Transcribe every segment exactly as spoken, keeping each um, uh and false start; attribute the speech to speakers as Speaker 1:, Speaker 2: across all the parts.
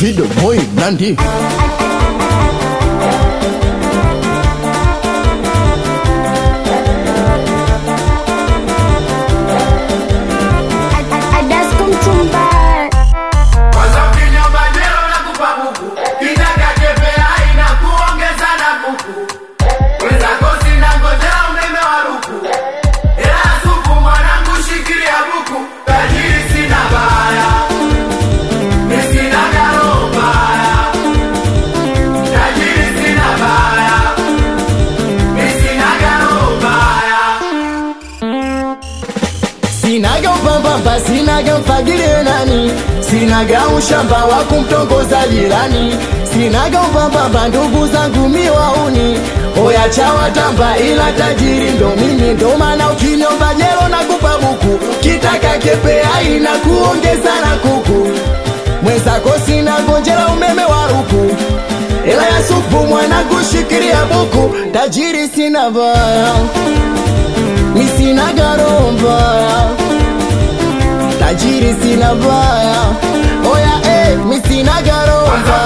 Speaker 1: Video boy Nandi. Sinaga upambamba, sinaga mfagile nani, sinaga ushamba wa kumtongoza jirani, sinaga upambamba ndugu zangu miwauni, oya chawa tamba ila tajiri ndo mimi, ndo maana ukiniomba jelo na kupa buku, kitaka kepea ina kuongeza na kuku, mwenzako sina gonjela umeme wa ruku, ila ya supu mwana kushikiria buku, tajiri sina baya, mi sina garomba, tajiri sina baya, oya eh, mi sina garomba.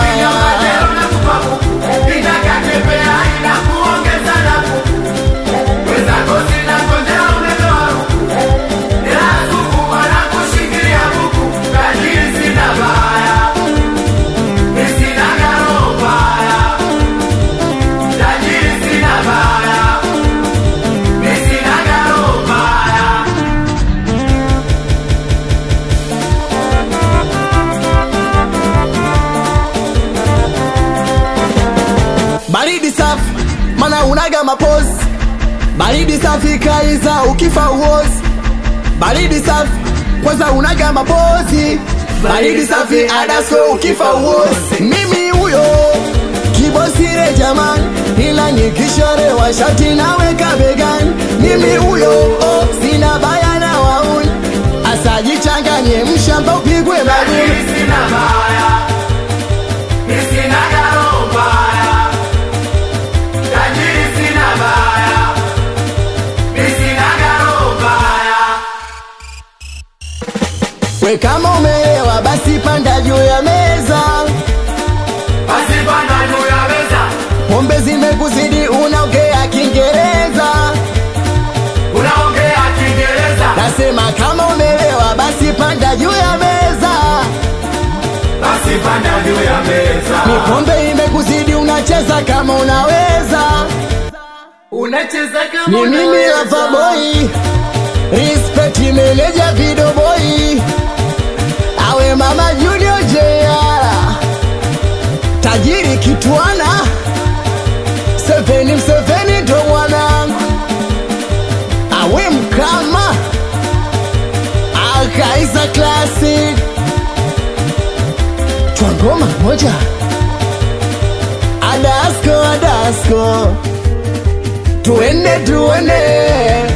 Speaker 1: Baridi safi, mana unaga mapozi, baridi safi kaiza ukifa uozi, baridi safi, kwanza unaga mapozi, baridi safi adasko ukifa uozi. Mimi uyo, kibosire jamani, ila nikisharewa shati naweka begani. Mimi uyo, oh, sina baya na wauni, asaji changanye mshamba upigwe maguni. Sina baya, sina garomba, we kama umelewa basi panda juu ya meza, basi panda juu ya meza. Pombe zimekuzidi unaongea Kiingereza, unaongea Kiingereza. Nasema kama umelewa basi panda juu ya meza, basi panda juu ya meza. Ni pombe imekuzidi unacheza kama unaweza, unacheza kama unaweza. Ni mimi Lava Boy, respect meneja Video Boy, awe mama Junior Jr, tajiri Kitwana, Seveni mseveni ndo mwanangu, awe Mkama, Akaiza Classic, twangoma moja, Adasko Adasko, tuende tuende.